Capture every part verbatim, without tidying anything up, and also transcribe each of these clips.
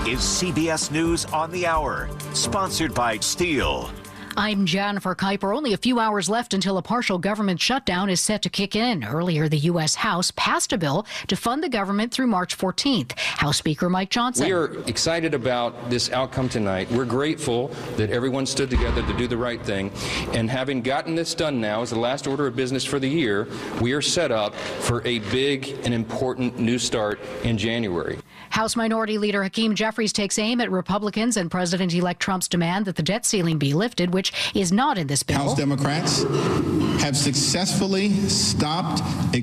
is C B S News on the Hour, sponsored by Steel. I'm Jennifer Kuiper. Only a few hours left until a partial government shutdown is set to kick in. Earlier, the U S House passed a bill to fund the government through March fourteenth. House Speaker Mike Johnson. We are excited about this outcome tonight. We're grateful that everyone stood together to do the right thing. And having gotten this done now as the last order of business for the year, we are set up for a big and important new start in January. House Minority Leader Hakeem Jeffries takes aim at Republicans and President-elect Trump's demand that the debt ceiling be lifted, which is not in this bill. House Democrats have successfully stopped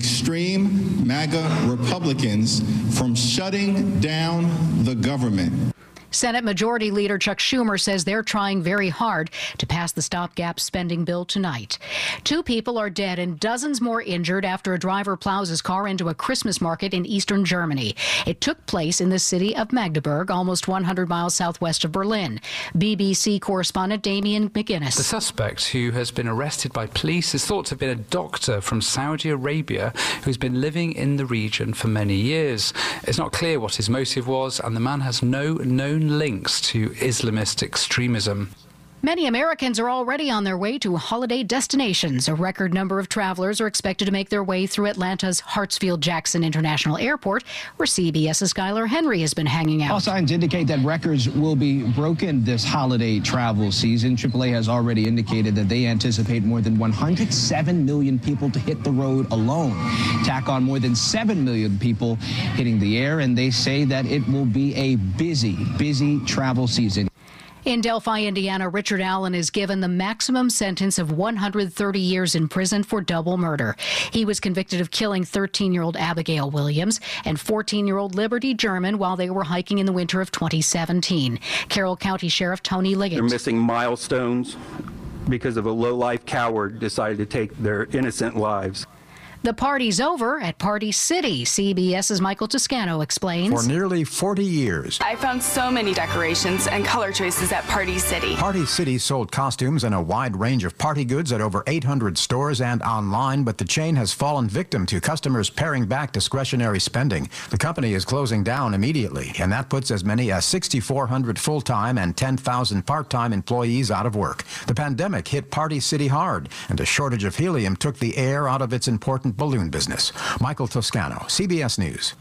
extreme MAGA Republicans from shutting down the government. Senate Majority Leader Chuck Schumer says they're trying very hard to pass the stopgap spending bill tonight. Two people are dead and dozens more injured after a driver plows his car into a Christmas market in eastern Germany. It took place in the city of Magdeburg, almost one hundred miles southwest of Berlin. B B C correspondent Damien McGuinness. The suspect, who has been arrested by police, is thought to have been a doctor from Saudi Arabia who's been living in the region for many years. It's not clear what his motive was, and the man has no known links to Islamist extremism. Many Americans are already on their way to holiday destinations. A record number of travelers are expected to make their way through Atlanta's Hartsfield-Jackson International Airport, where CBS's Skylar Henry has been hanging out. All signs indicate that records will be broken this holiday travel season. triple A has already indicated that they anticipate more than one hundred seven million people to hit the road alone. Tack on more than seven million people hitting the air, and they say that it will be a busy, busy travel season. In Delphi, Indiana, Richard Allen is given the maximum sentence of one hundred thirty years in prison for double murder. He was convicted of killing thirteen-year-old Abigail Williams and fourteen-year-old Liberty German while they were hiking in the winter of twenty seventeen. Carroll County Sheriff Tony Liggett. They're missing milestones because of a low-life coward decided to take their innocent lives. The party's over at Party City. CBS's Michael Toscano explains. For nearly forty years, I found so many decorations and color choices at Party City. Party City sold costumes and a wide range of party goods at over eight hundred stores and online, but the chain has fallen victim to customers paring back discretionary spending. The company is closing down immediately, and that puts as many as six thousand four hundred full-time and ten thousand part-time employees out of work. The pandemic hit Party City hard, and a shortage of helium took the air out of its important balloon business. Michael Toscano, C B S News.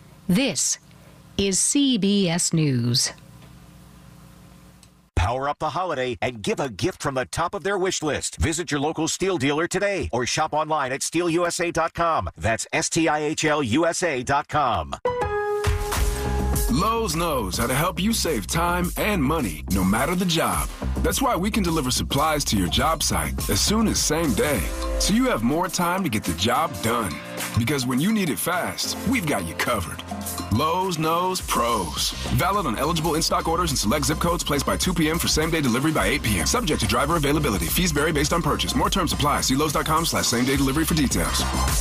This is C B S News. Power up the holiday and give a gift from the top of their wish list. Visit your local Steel dealer today or shop online at steel u s a dot com. That's S T I H L U S A dot com. Lowe's knows how to help you save time and money, no matter the job. That's why we can deliver supplies to your job site as soon as same day, so you have more time to get the job done. Because when you need it fast, we've got you covered. Lowe's knows pros. Valid on eligible in-stock orders and select zip codes placed by two p.m. for same-day delivery by eight p.m. Subject to driver availability. Fees vary based on purchase. More terms apply. See Lowe's dot com slash same-day delivery for details.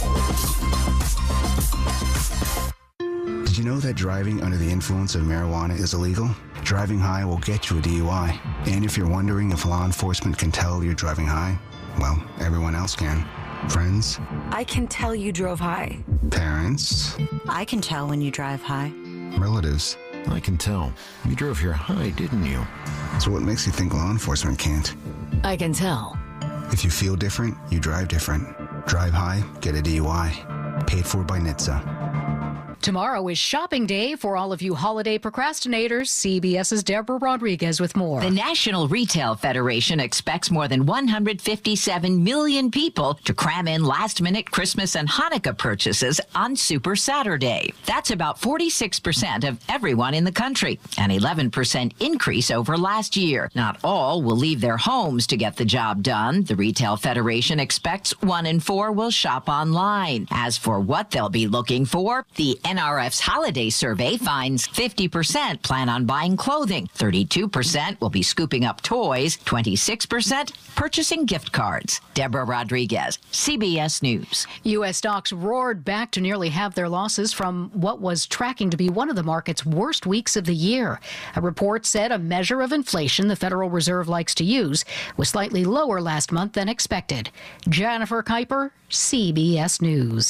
Did you know that driving under the influence of marijuana is illegal? Driving high will get you a D U I. And if you're wondering if law enforcement can tell you're driving high, well, everyone else can. Friends? I can tell you drove high. Parents? I can tell when you drive high. Relatives? I can tell. You drove here high, didn't you? So what makes you think law enforcement can't? I can tell. If you feel different, you drive different. Drive high, get a D U I. Paid for by N H T S A. Tomorrow is shopping day for all of you holiday procrastinators. CBS's Deborah Rodriguez with more. The National Retail Federation expects more than one hundred fifty-seven million people to cram in last-minute Christmas and Hanukkah purchases on Super Saturday. That's about forty-six percent of everyone in the country, an eleven percent increase over last year. Not all will leave their homes to get the job done. The Retail Federation expects one in four will shop online. As for what they'll be looking for, the N R F's holiday survey finds fifty percent plan on buying clothing, thirty-two percent will be scooping up toys, twenty-six percent purchasing gift cards. Deborah Rodriguez, C B S News. U S stocks roared back to nearly halve their losses from what was tracking to be one of the market's worst weeks of the year. A report said a measure of inflation the Federal Reserve likes to use was slightly lower last month than expected. Jennifer Kuiper, C B S News.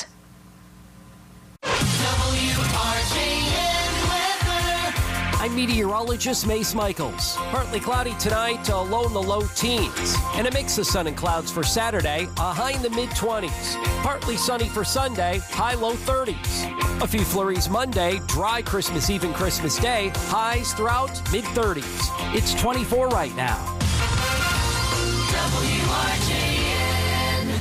I'm meteorologist Mace Michaels. Partly cloudy tonight, a low in the low teens. And a mix of sun and clouds for Saturday, a high in the mid-twenties. Partly sunny for Sunday, high low thirties. A few flurries Monday, dry Christmas Eve and Christmas Day, highs throughout mid-thirties. It's twenty-four right now. W R J N.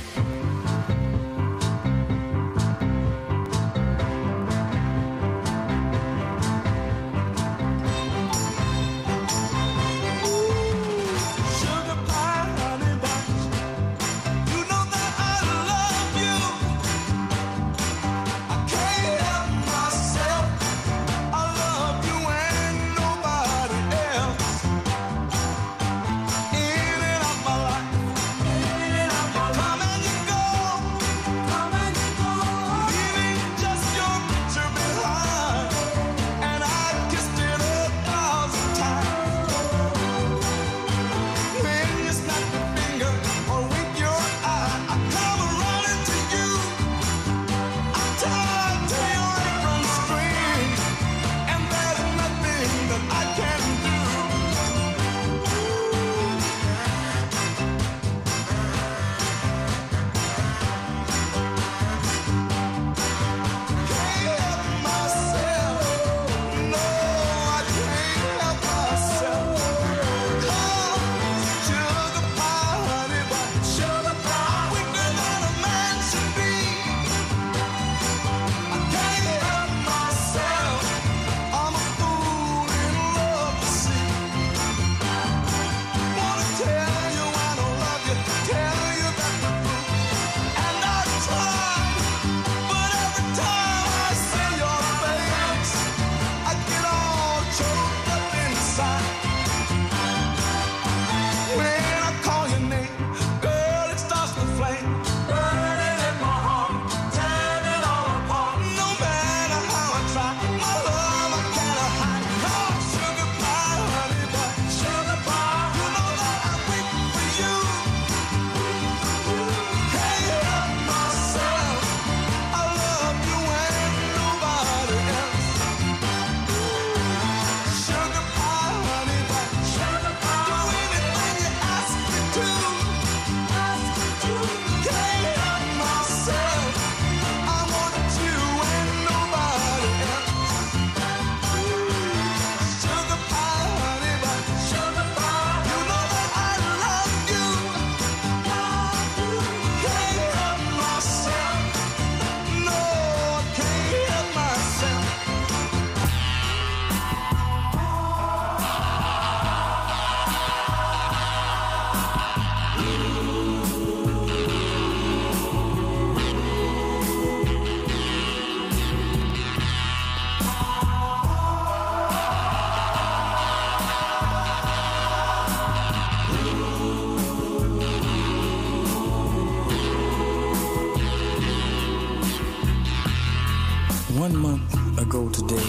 One month ago today,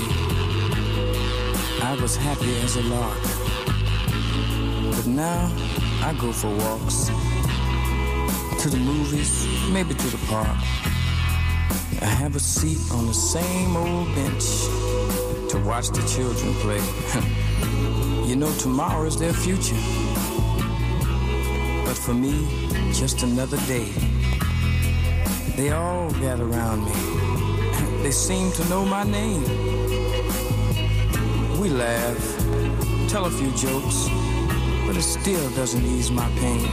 I was happy as a lark. But now I go for walks, to the movies, maybe to the park. I have a seat on the same old bench to watch the children play. You know, tomorrow is their future. But for me, just another day. They all gather around me. They seem to know my name. We laugh, tell a few jokes, but it still doesn't ease my pain.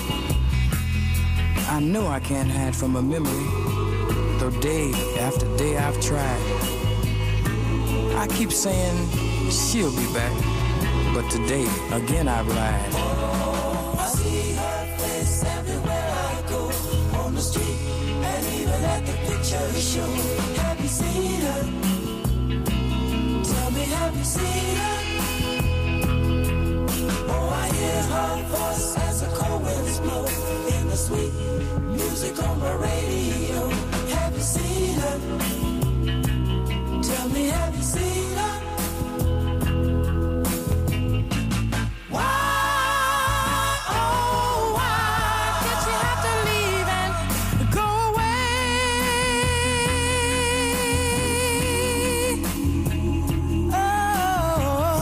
I know I can't hide from a memory, though day after day I've tried. I keep saying she'll be back, but today again I've lied. Oh, I see her face everywhere I go, on the street and even at the picture show. Have you seen her? Tell me, have you seen her? Oh, I hear her voice as a cold winds blow in the sweet music on my radio. Have you seen her? Tell me, have you seen her? Oh,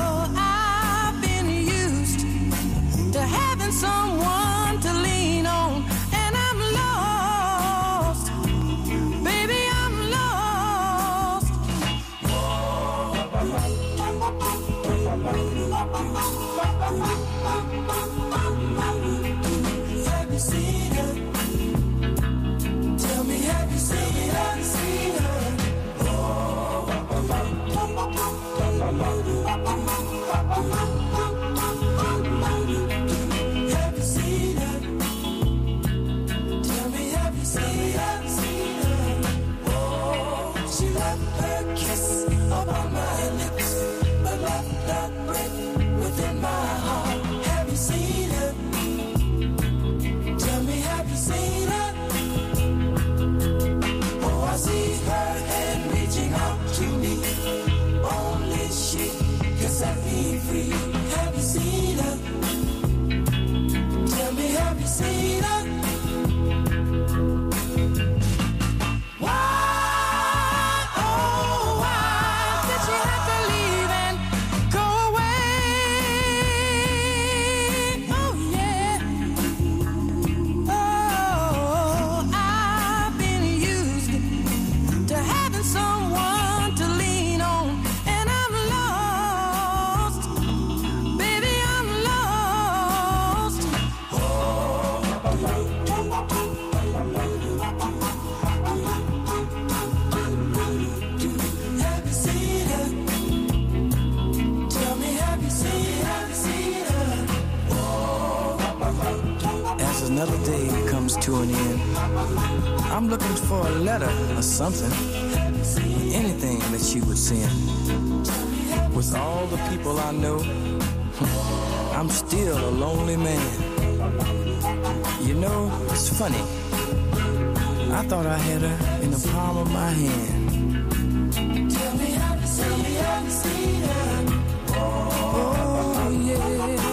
Another day comes to an end. I'm looking for a letter or something, anything that she would send. With all the people I know, I'm still a lonely man. You know, it's funny. I thought I had her in the palm of my hand. Tell me how to see, how to see her. Oh, yeah.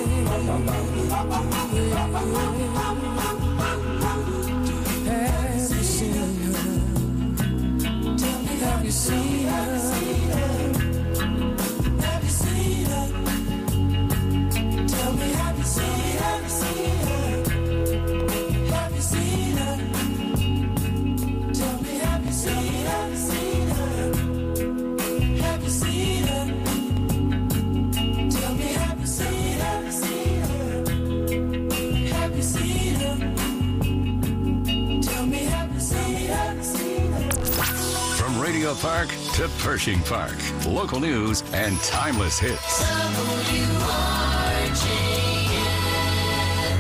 Have you seen her? Tell me, have you seen her? Have you seen her? Tell me, have you seen, have you seen her? Have you seen her? Tell me, have you seen, have you seen her? Have you seen her? Tell me, have you seen, have you seen her? Have you seen her? Tell me, have you seen, have you seen her? From Radio Park to Pershing Park, local news and timeless hits. W R G N.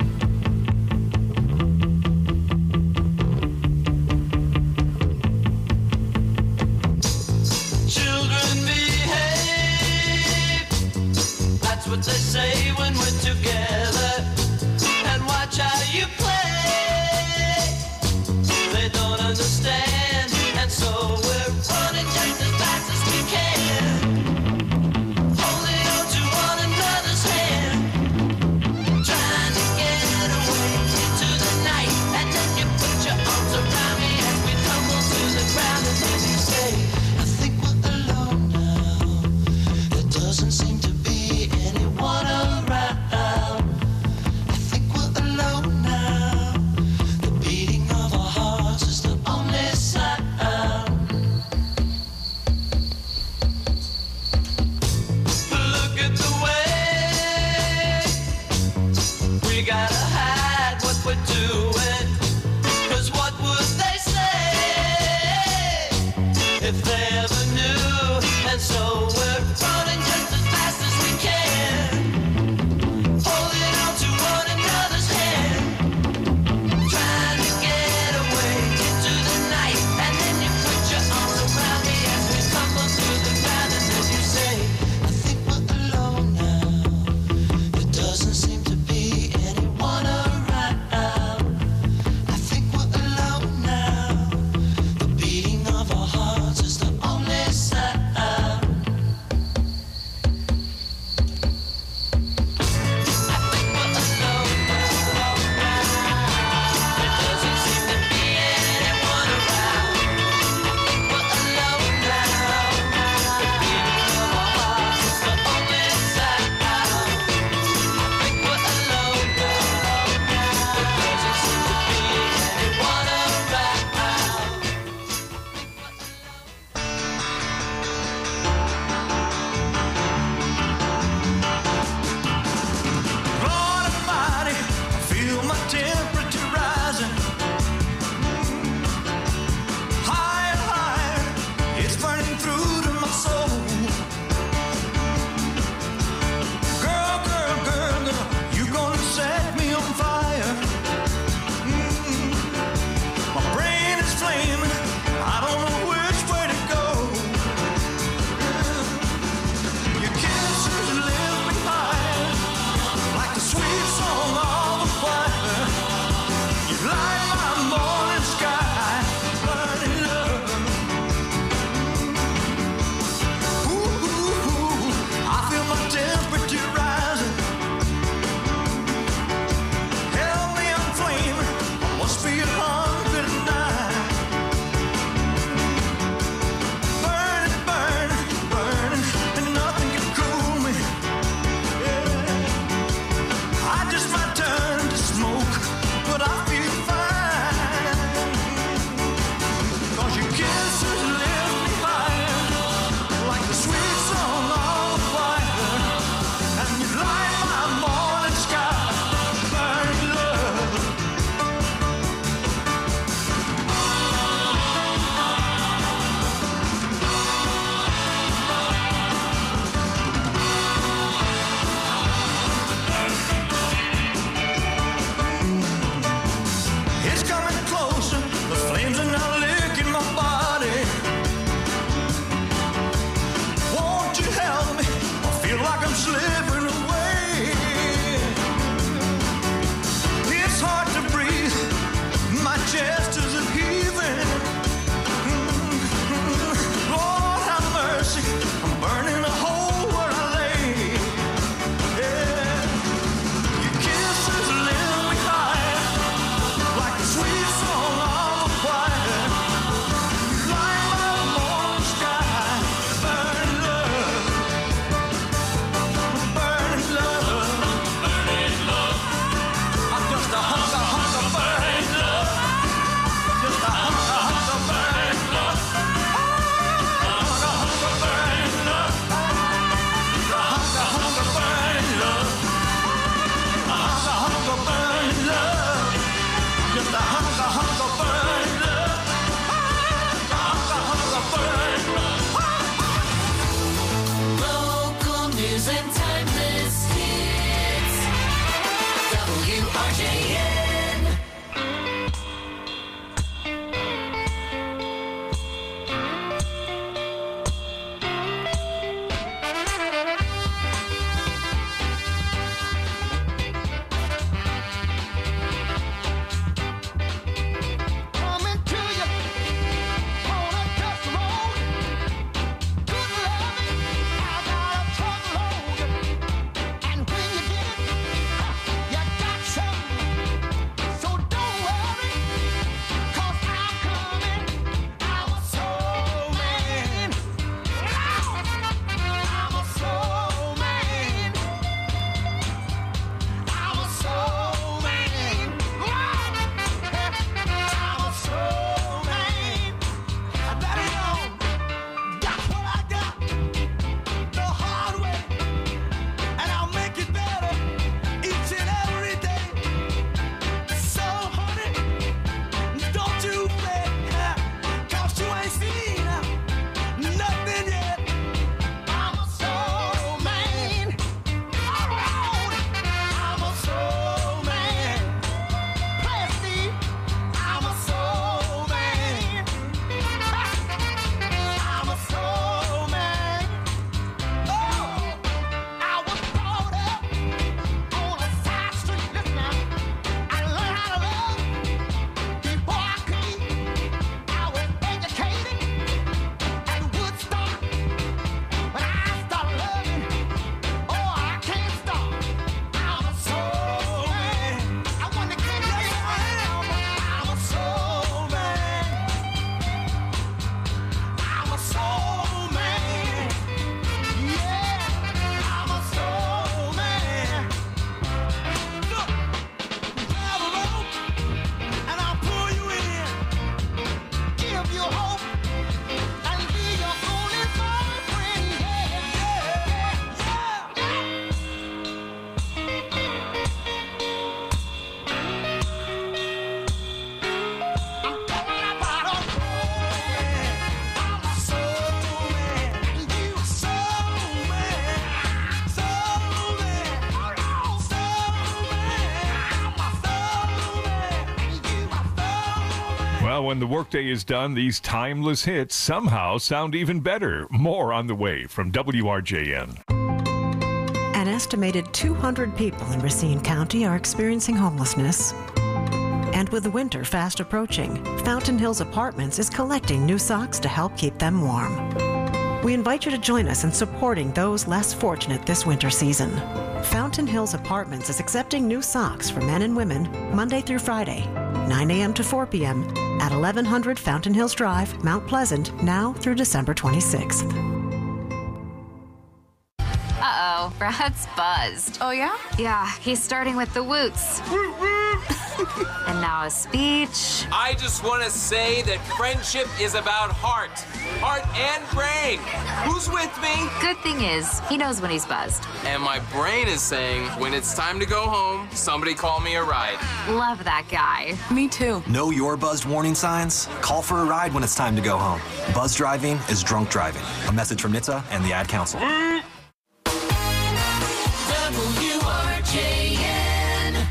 Children behave. That's what they say when we're together. And watch how you play. They don't understand, and so we're running just as fast as we can. Holding on to one another's hand. Trying to get away into the night. And then you put your arms around me as we tumble to the ground. And then you say, I think we're alone now. There doesn't seem to be anyone else. Well, when the workday is done, these timeless hits somehow sound even better. More on the way from W R J N. An estimated two hundred people in Racine County are experiencing homelessness. And with the winter fast approaching, Fountain Hills Apartments is collecting new socks to help keep them warm. We invite you to join us in supporting those less fortunate this winter season. Fountain Hills Apartments is accepting new socks for men and women Monday through Friday, nine a.m. to four p.m. at eleven hundred Fountain Hills Drive, Mount Pleasant, now through December twenty-sixth. Uh-oh, Brad's buzzed. Oh, yeah? Yeah, he's starting with the woots. And now a speech. I just want to say that friendship is about heart. Heart and brain. Who's with me? Good thing is, he knows when he's buzzed. And my brain is saying, when it's time to go home, somebody call me a ride. Love that guy. Me too. Know your buzzed warning signs? Call for a ride when it's time to go home. Buzz driving is drunk driving. A message from N H T S A and the Ad Council. W R J N.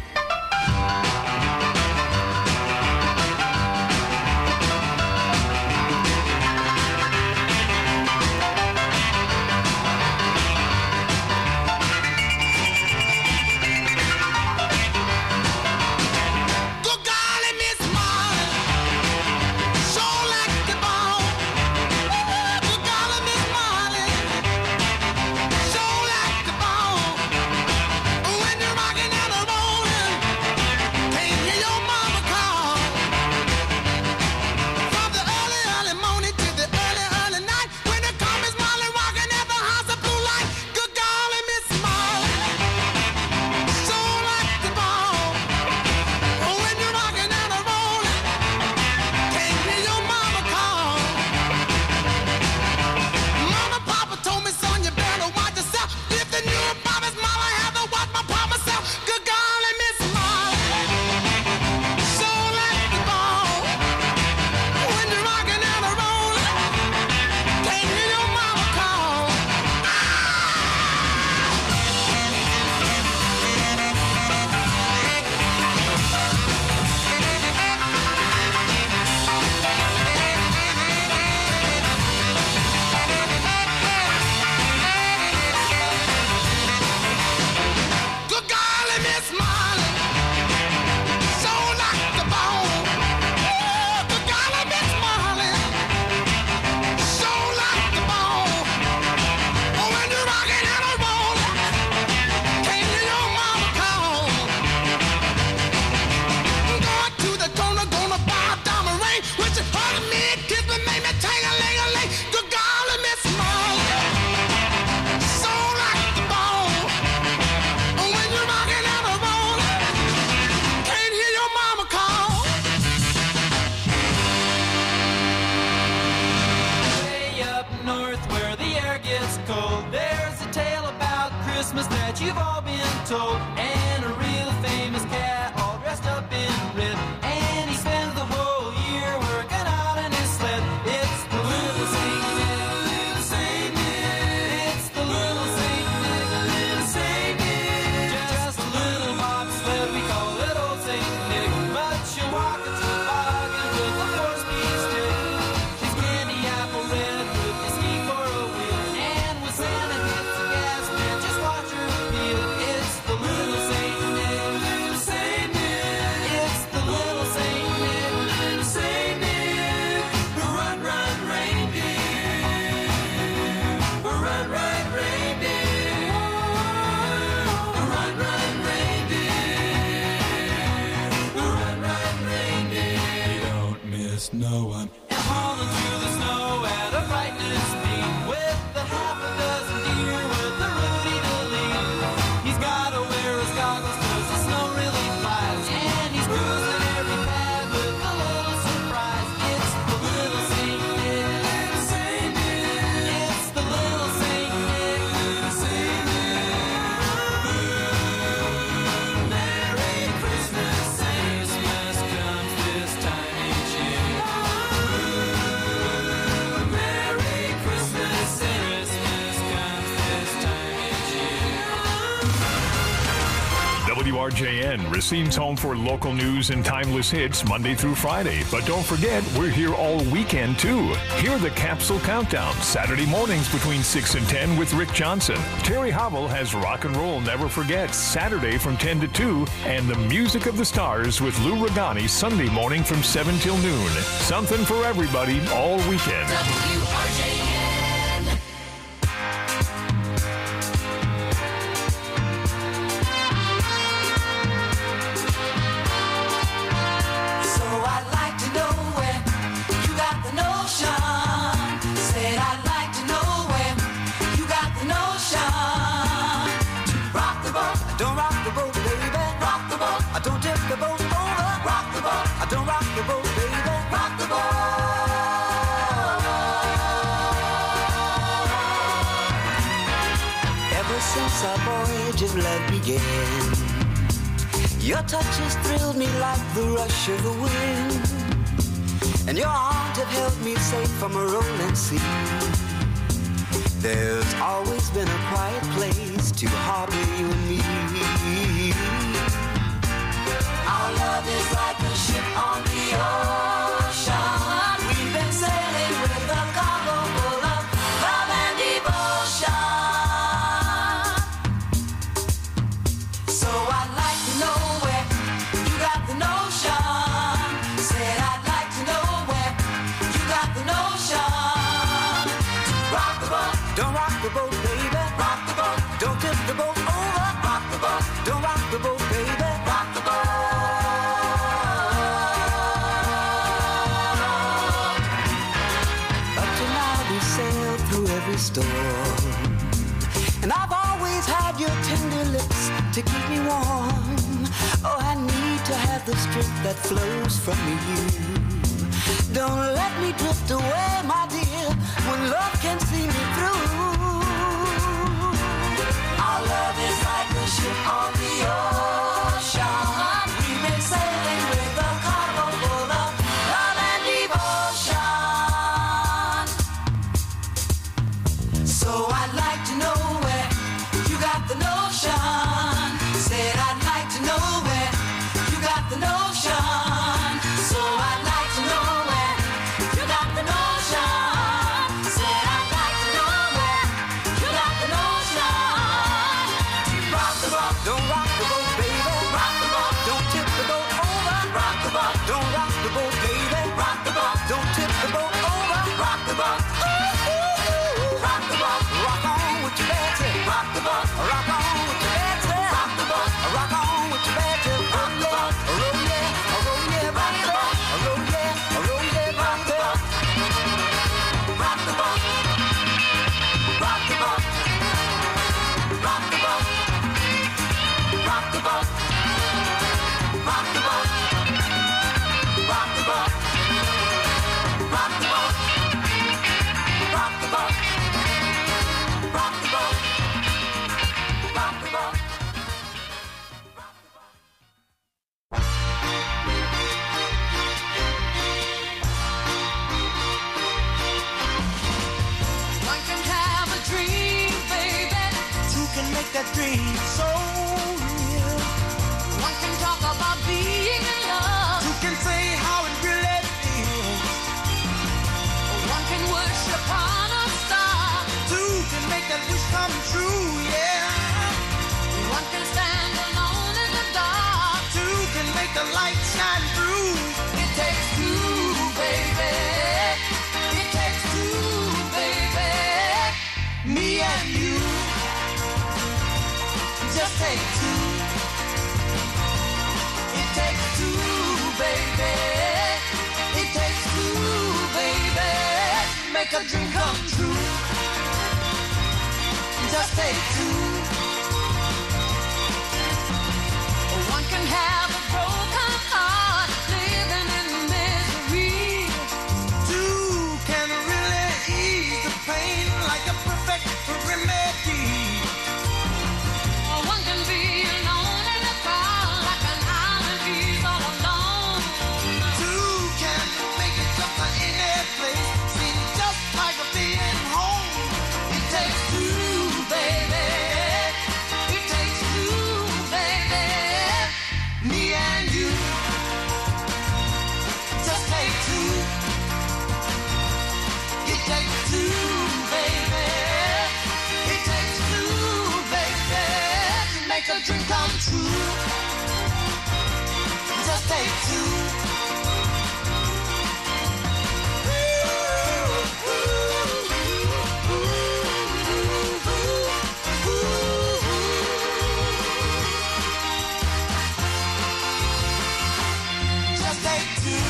You've all been told, and a real famous cat all dressed up in red, and he spends the whole year working out in his sled. It's the little Saint Nick, little Saint Nick. It's the little Saint Nick, little Saint Nick. Just a little bobsled, we call it old Saint Nick. But you walk a toboggan with a four-speed stick. He's candy apple red with his ski for a wheel, and when Santa hits the gas man, just watch her. It's the little Saint R J N, Racine's home for local news and timeless hits Monday through Friday. But don't forget, we're here all weekend too. Hear the Capsule Countdown, Saturday mornings between six and ten with Rick Johnson. Terry Hobble has Rock and Roll Never Forgets, Saturday from ten to two, and the Music of the Stars with Lou Regani, Sunday morning from seven till noon. Something for everybody all weekend. W R J N. So I'd like to know where you got the notion. Said I'd like to know where you got the notion. To rock the boat, don't rock the boat, baby. Rock the boat, I don't tip the boat over. Rock the boat, I don't rock the boat, baby. Rock the boat. Ever since our voyage of love began, your touches thrilled me like the rush of the wind, and your arms have held me safe from a rolling sea. There's always been a quiet place to harbor you and me. Our love is like a ship on the ocean. We've been sailing with a cargo full of love and devotion. So I'd like to know where you got the notion. Said I'd like to know where you got the notion. Rock the boat, don't rock the boat, baby. Rock the boat, don't tip the boat over. Rock the boat, don't rock the boat, baby. Rock the boat. Up to now we sailed through every storm, and I've always had your tender lips to keep me warm. Oh, I need to have the strength that flows from you. Don't let me drift away, my dear, when love can see me through. Our love is like a ship on the ocean. We've been sailing with a cargo full of love and devotion. So I'd like to know where you got the notion. Said I'd like to know where you got the notion. So I'd like to know where you got the notion. Said I'd like to know where you got the notion. Rock the boat, don't rock the boat, baby. Rock the boat, don't tip the boat over. Rock the boat, don't rock the boat, baby. Rock the boat, don't tip the boat over. Rock the boat, ooh, ooh, ooh. Rock the boat, rock on with your bad tip. Rock the boat, rock on with your bad tip. Rock the boat, rock on with your bad tip. Rock the boat, roll yeah, roll yeah, rock the boat, roll yeah, roll yeah, rock the boat. Rock the boat, rock the boat, rock the boat, rock the boat, rock the boat, rock the boat, rock the boat, rock the boat, rock the boat, rock the boat. One can have a dream, baby. Two can make that dream so real. One can talk about being in love. Two can say how it really feels. One can wish upon a star. Two can make that wish come true, yeah. One can stand alone in the dark. Two can make the light shine through. It takes two, baby. It takes two, baby. Me and you. Just take two. It takes two, baby. It takes two, baby. Make a dream come true. Just take two. One can have a broken heart, living in misery. Two can really ease the pain like a perfect remedy. One can be alone in a crowd like an island breeze all alone. Two can make it just like any place, seem just like a being home. It takes two, baby. dream come true. Just take two. Just take two.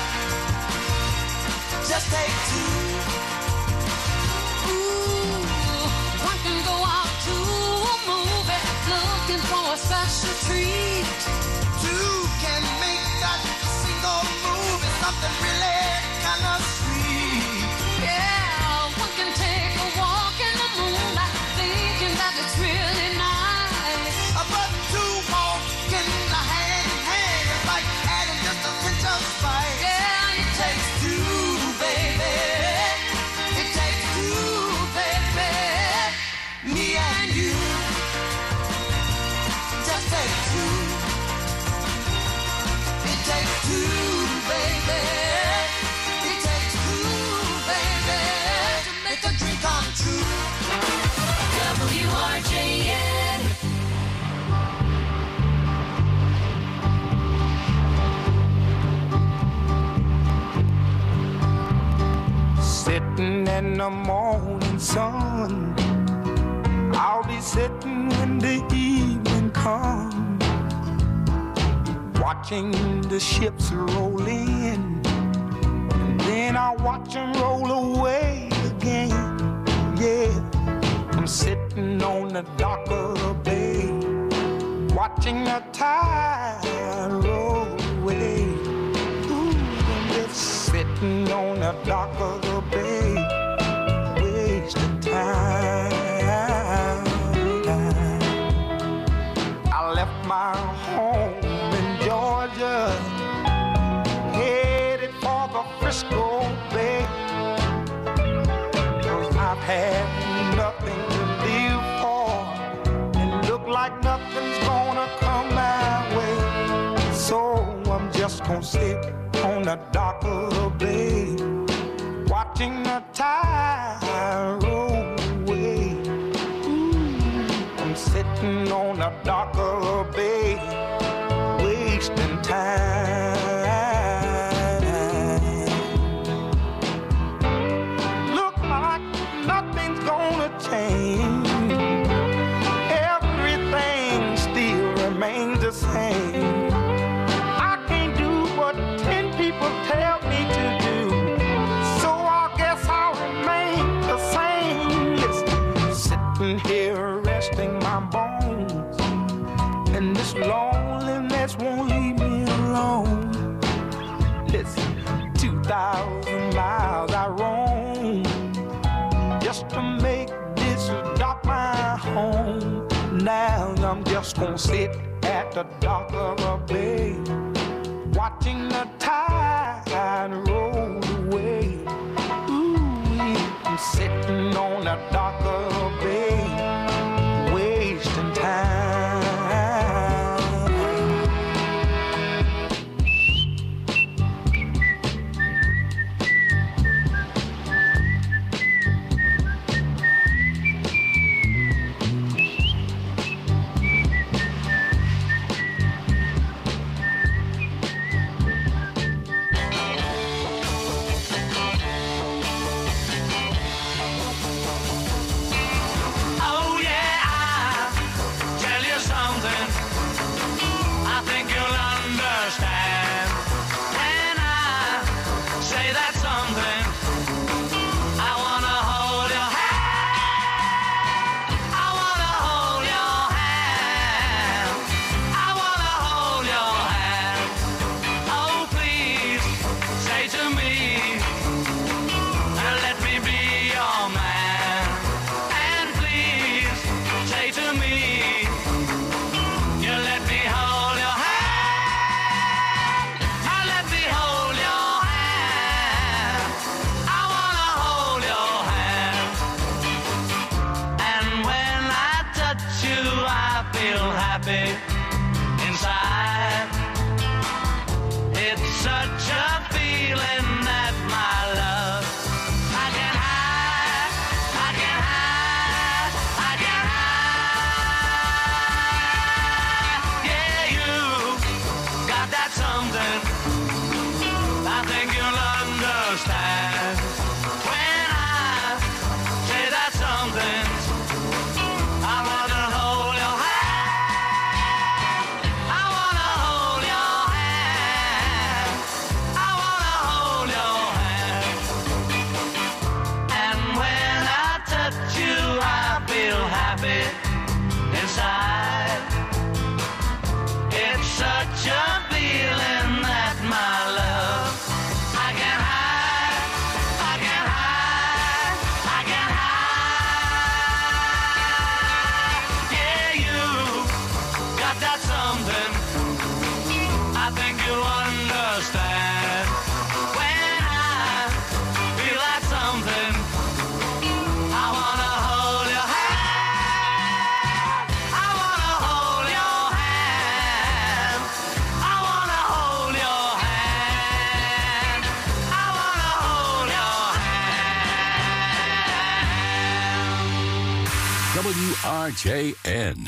Just take two. Ooh, one can go out to a movie looking for a special treat. Two can make that single movie something really kind of sweet. Yeah, one can take a walk in the moonlight thinking that it's really nice. But two walking hand in hand is like adding just a pinch of spice. Yeah, it takes two, baby. It takes two, baby. Me and you. Just take two. It takes two, baby. It takes two, baby, to make a dream come true. W R J N. Sitting in the morning sun, I'll be sitting when the evening comes, watching the ships roll in, and then I'll watch them roll away again. Yeah, I'm sitting on the dock of the bay, watching the tide roll away. Ooh, I'm just sitting on the dock of the bay, wasting time. I left my home in Georgia, headed for the Frisco Bay, 'cause I've had nothing to live for, and look like nothing's gonna come my way. So I'm just gonna sit on the dock of the bay, watching the tide roll away. Ooh, I'm sitting on the dock of the bay, wasting time. Look like nothing's gonna change. Everything still remains the same. I can't do what ten people tell me to do, so I guess I'll remain the same. Listen, sitting here resting my bones, and this loneliness won't leave me alone. Listen, two thousand miles I roam just to make this dock my home. Now I'm just gonna sit at the dock of a bay, watching the tide roll away. Ooh, I'm sitting on the dock of a bay, wasting time. W R J N.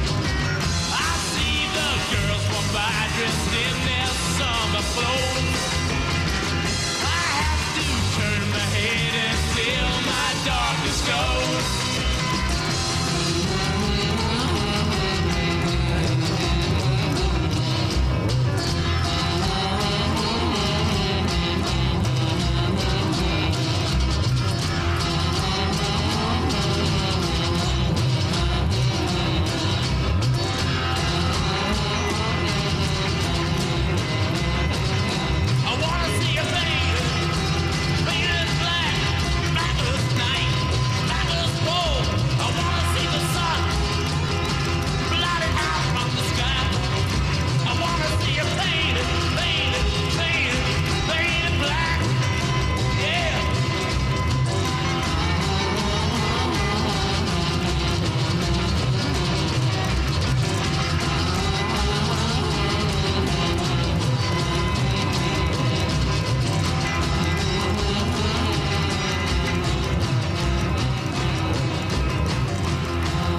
Dressed in their summer clothes.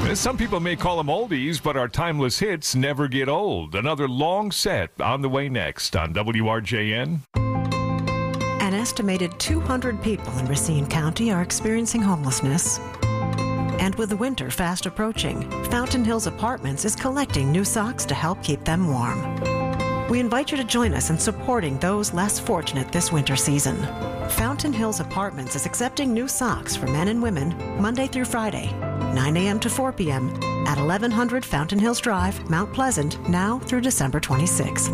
Some people may call them oldies, but our timeless hits never get old. Another long set on the way next on W R J N. An estimated two hundred people in Racine County are experiencing homelessness. And with the winter fast approaching, Fountain Hills Apartments is collecting new socks to help keep them warm. We invite you to join us in supporting those less fortunate this winter season. Fountain Hills Apartments is accepting new socks for men and women Monday through Friday, nine a.m. to four p.m. at eleven hundred Fountain Hills Drive, Mount Pleasant, now through December twenty-sixth.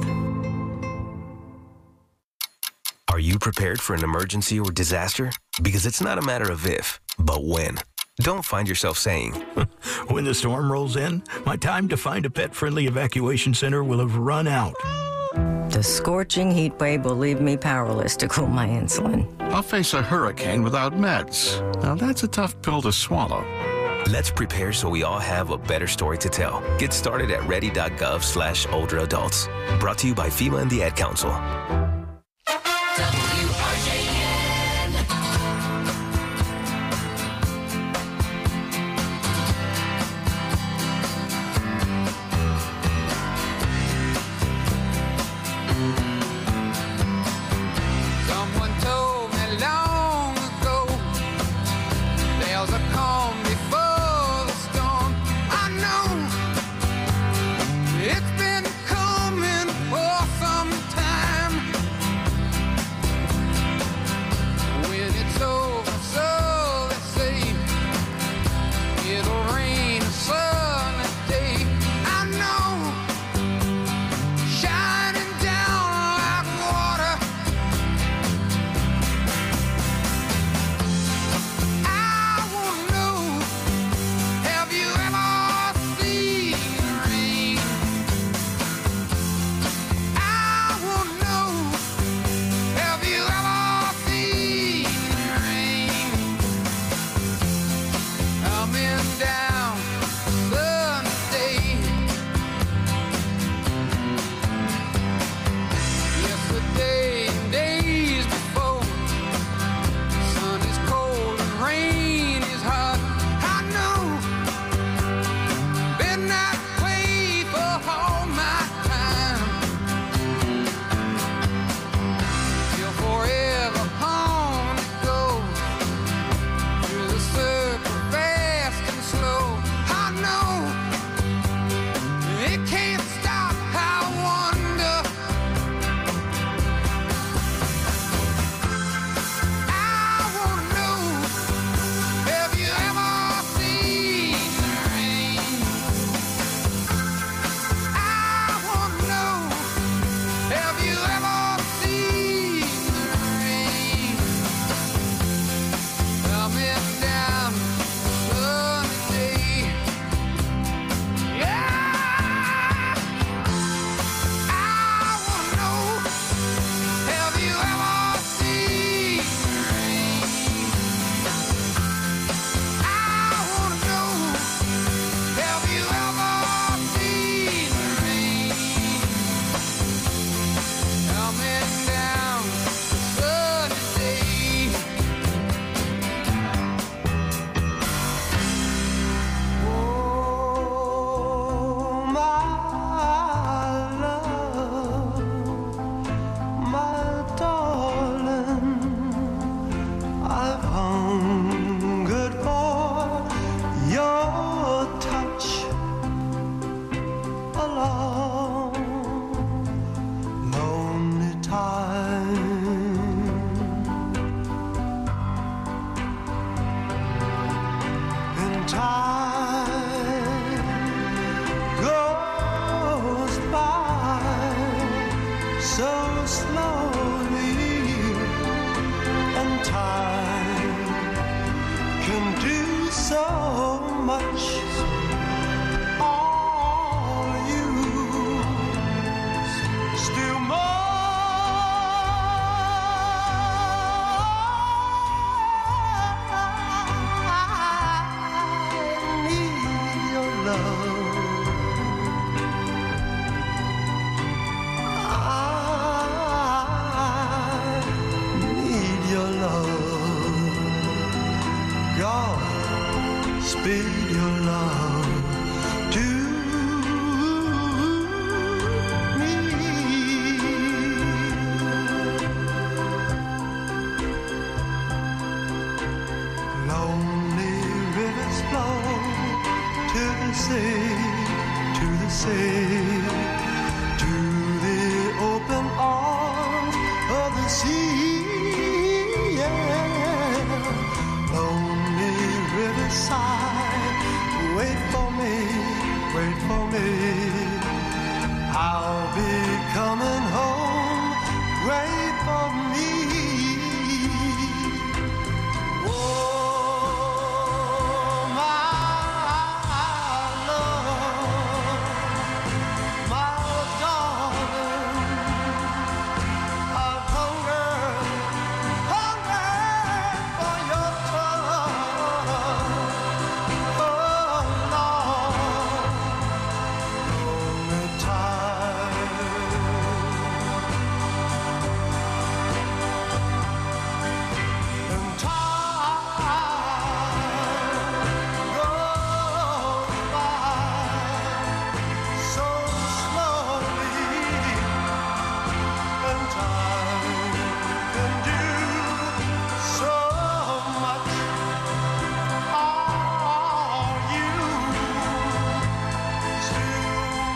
Are you prepared for an emergency or disaster? Because it's not a matter of if, but when. Don't find yourself saying, when the storm rolls in, my time to find a pet-friendly evacuation center will have run out. The scorching heat wave will leave me powerless to cool my insulin. I'll face a hurricane without meds. Now that's a tough pill to swallow. Let's prepare so we all have a better story to tell. Get started at ready.gov slash older adults. Brought to you by FEMA and the Ad Council. W R J N. Someone told me long ago there's a calm before the storm. I know it's been coming for some time. When it's over, so they say it'll rain a sunny day. I know, shining down like water. I wanna know, have you ever seen rain? I wanna know, have you ever seen rain? Coming down Sunday. Yesterday and days before, sun is cold and rain is hot. I know, been that way for all my time. Till forever on it goes, through the circle fast and slow. I know, it can't stop. I wonder, I wanna know, have you ever seen rain? I wanna know, have you ever seen rain? Coming down Sunday. Yeah, I wanna know, have you ever seen rain? I wanna know, have you ever seen rain? Coming down Sunday. Oh, my love, my darling, I've hungered for your touch a long, lonely time. And time goes by so slowly, and time can do so much. All you still more. I need your love. I need your love. God, speed your love. sea, to the sea, to the open arms of the sea. Yeah. Lonely riverside, wait for me, wait for me. I'll be coming home, wait for me. Oh, my love, my darling, I've hungered, hungered for your touch. Oh, Lord, only time. And time goes by so slowly, and time can do so much. Are you still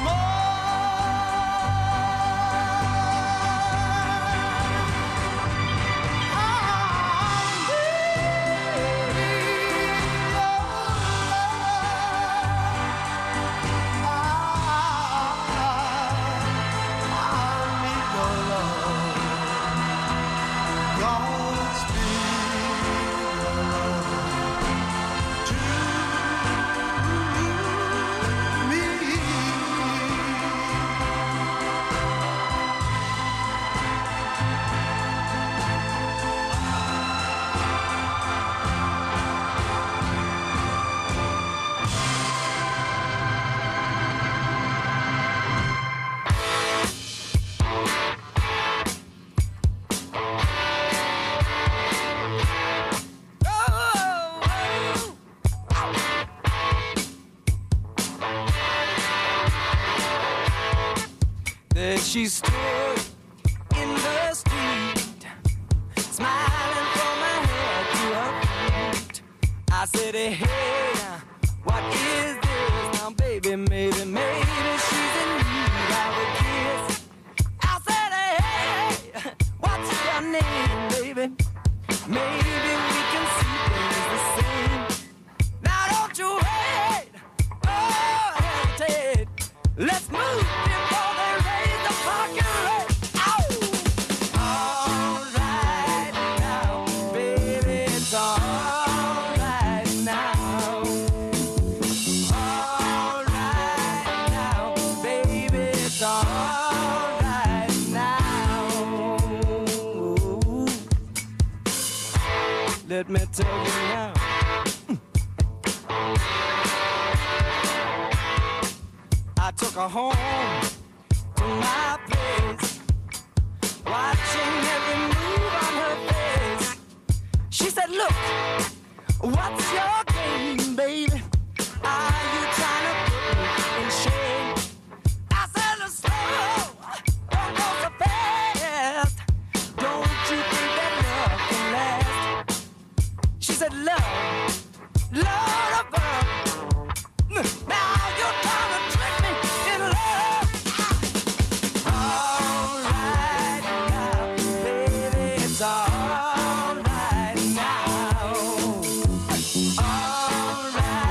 There she stood in the street, smiling from her head to her feet. I said, hey, hey, now, what is this? Now, baby, maybe, maybe she's in need of a kiss. I said, hey, hey, what's your name, baby? Maybe we can see things the same. Now, don't you wait, oh, hesitate. Let's move before they raise the parking rate. Ow! All right now, baby, it's all right now. All right now, baby, it's all right now. Let me tell you now. I took her home to my place, watching every move on her face. She said, look, what's your game, baby? Are you trying to put me in shame? I said, look, slow, don't go so fast. Don't you think that love can last? She said, love, love above. Now you're trying to trick me in love. All right now, baby, it's all right now. All right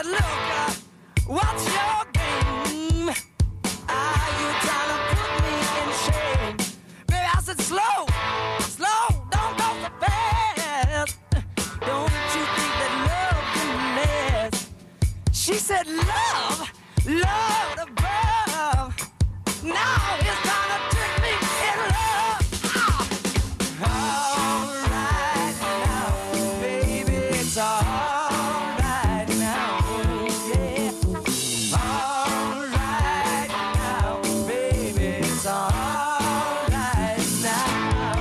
said, look, uh, what's your game? Are you trying to put me in shame? Baby, I said, slow, slow, don't go so fast. Don't you think that love can last? She said, love, love above. Now it's time to trick me in love. Ah. All right now, baby, it's all right now, yeah. All right now, baby, it's all right now.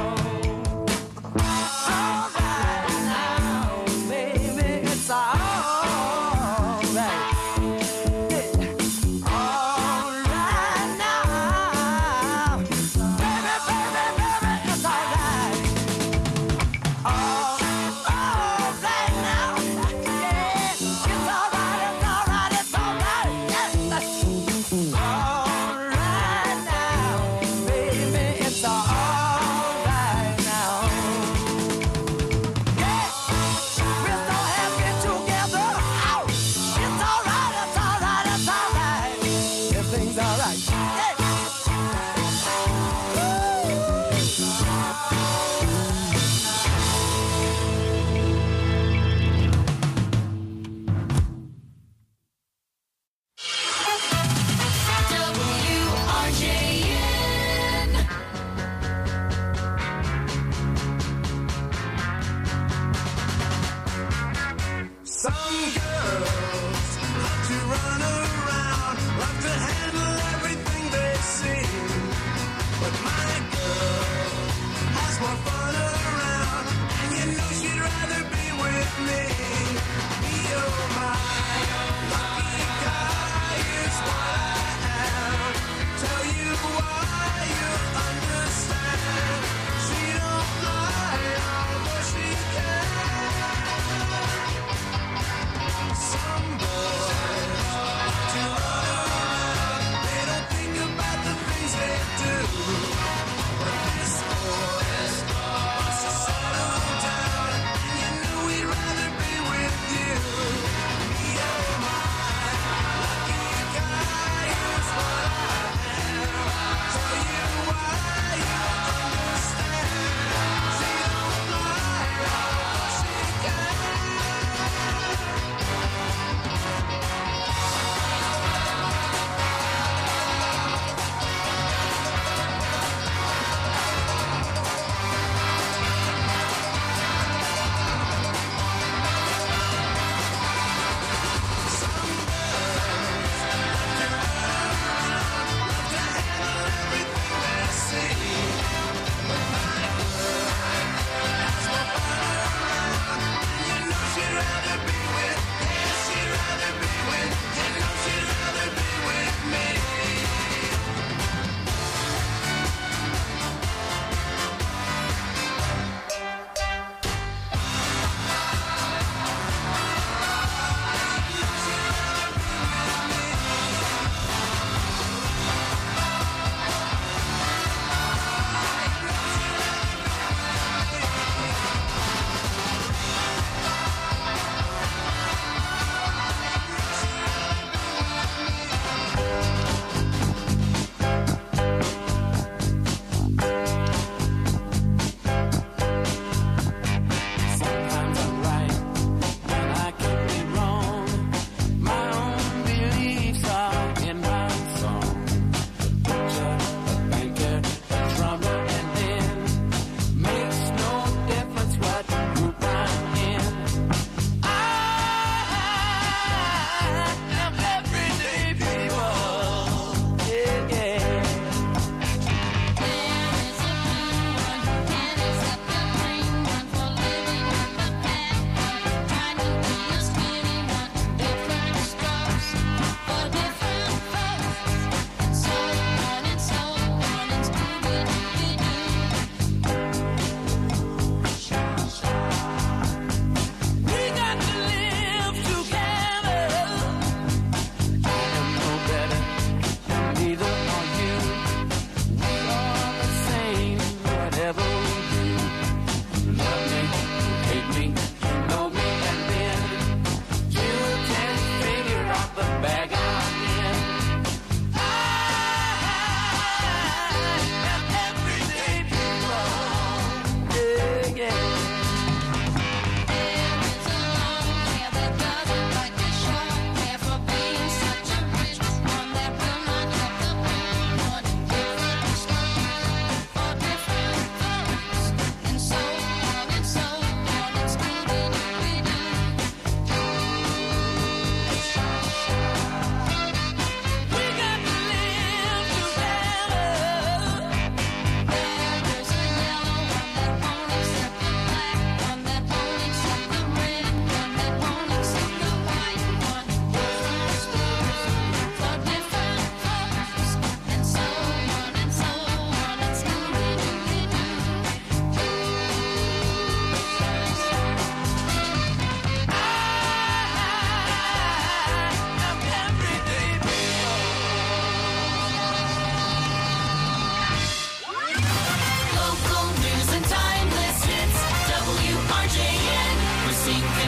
All right now, baby, it's all right.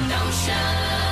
an ocean.